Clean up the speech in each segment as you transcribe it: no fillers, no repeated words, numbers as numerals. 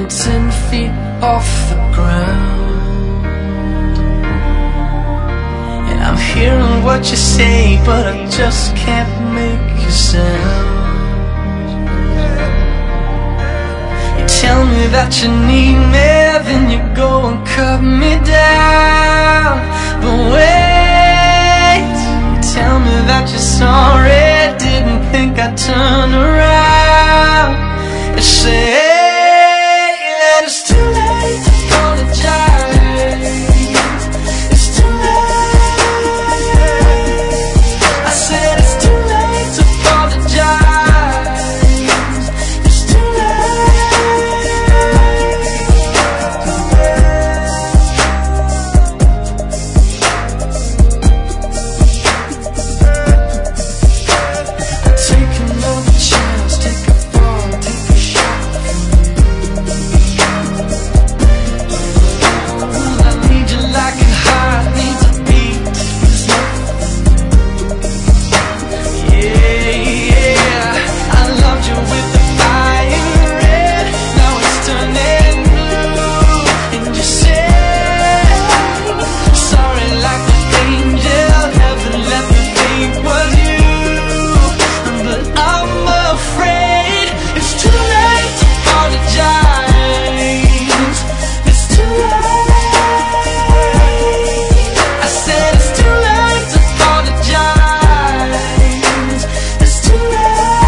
10 feet off the ground. And I'm hearing what you say, but I just can't make a sound. You tell me that you need me, then you go and cut me down. But wait, you tell me that you're sorry, didn't think I'd turn around and say that it's too late to apologize. It's too late. I said it's too late to apologize. It's too take another chance, take a fall, take a shot from you. I need you like a heart needs a beat. Yeah, yeah, I loved you with the fire red, now it's turning blue. And you say sorry like an angel, heaven let me think was you. But I'm afraid it's too late to apologize. It's too late. I said it's too late to apologize. It's too late.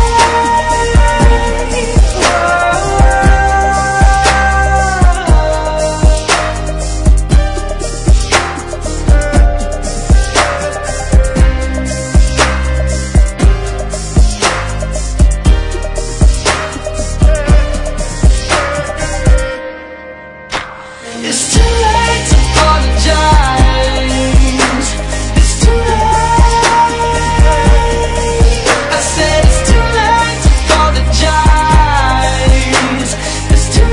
It's too late to apologize. It's too late. I said it's too late to apologize. It's too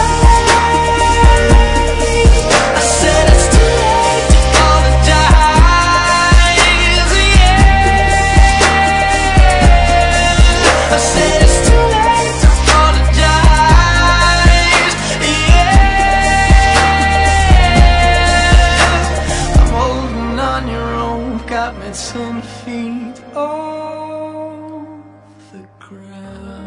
late. I said it's too late to apologize. Yeah. I said it's too late to apologize. Yeah. I'm holding on your own, got me 10 feet off the ground.